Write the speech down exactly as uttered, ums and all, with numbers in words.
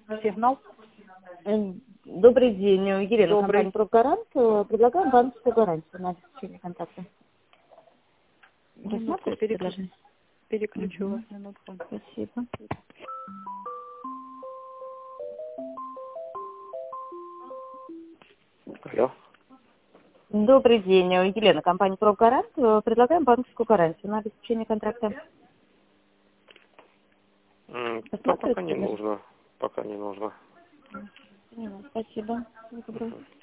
Сигнал. М, Добрый день, Елена, Добрый. компания «Прогарант». Предлагаем банковскую гарантию на обеспечение контракта. Минутку, я Рассматриваете переключу, предложение? переключу Мгм. вас минутку. Спасибо. Алло. Добрый день, Елена, компания «Прогарант». Предлагаем банковскую гарантию на обеспечение контракта. М, Да Рассматриваете пока не предложение? нужно. Пока не нужно. Спасибо. Всего доброго. Мгм.